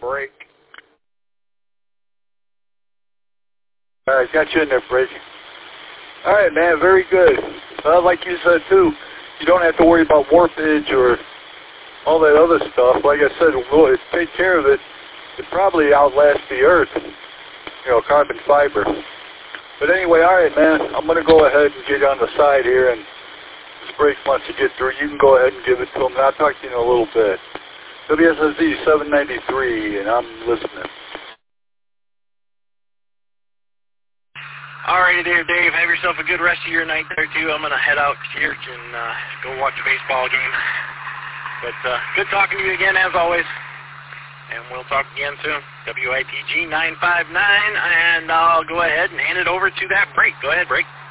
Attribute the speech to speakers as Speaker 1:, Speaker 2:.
Speaker 1: break. All right, got you in there, break. All right, man, very good. Like you said, too, you don't have to worry about warpage or all that other stuff. Like I said, we'll take care of it. It probably outlasts the Earth, you know, carbon fiber. But anyway, all right, man, I'm going to go ahead and get on the side here, and this break wants to get through. You can go ahead and give it to him, and I'll talk to you in a little bit. WSSZ 793, and I'm listening.
Speaker 2: Alrighty there, Dave. Have yourself a good rest of your night there, too. I'm going to head out to church and go watch a baseball game. But good talking to you again, as always. And we'll talk again soon. WITG 959, and I'll go ahead and hand it over to that break. Go ahead, break.